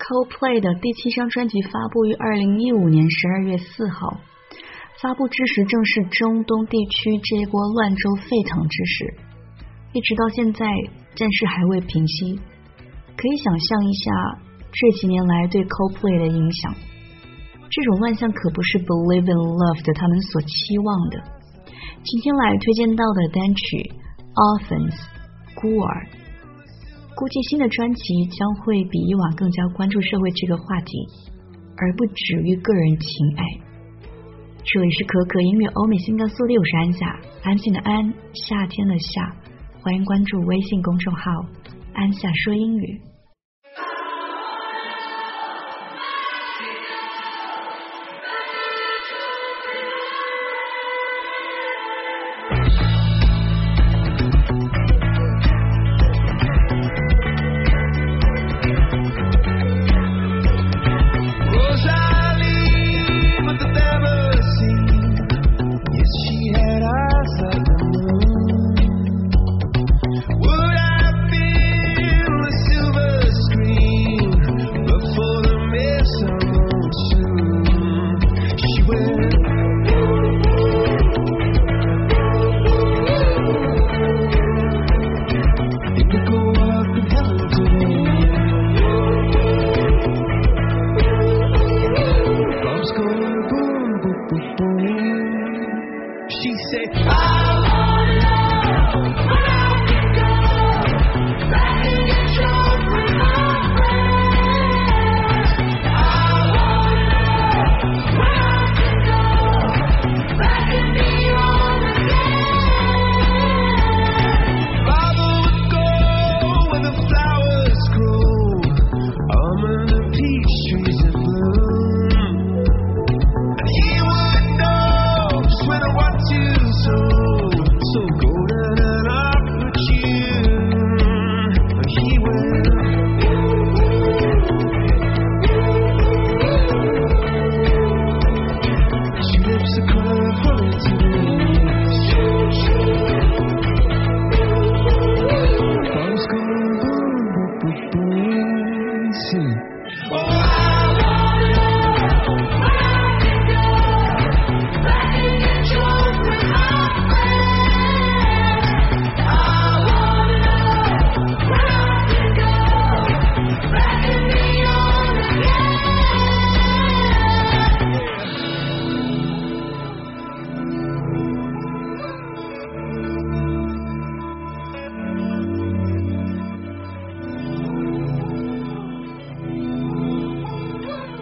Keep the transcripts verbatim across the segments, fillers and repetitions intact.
Coldplay 的第七张专辑发布于二零一五年十二月四号，发布之时正是中东地区这一波乱周沸腾之时，一直到现在战事还未平息。可以想象一下这几年来对 Coldplay 的影响，这种乱象可不是 Believe in Love 的他们所期望的。今天来推荐到的单曲 Orphans 孤儿，估计新的专辑将会比以往更加关注社会这个话题，而不止于个人情爱。这里是可可音乐欧美新歌速递，我是安夏，安静的安，夏天的夏，欢迎关注微信公众号安夏说英语。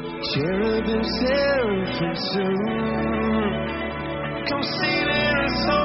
Cherubim seraphim soon come sailing us home.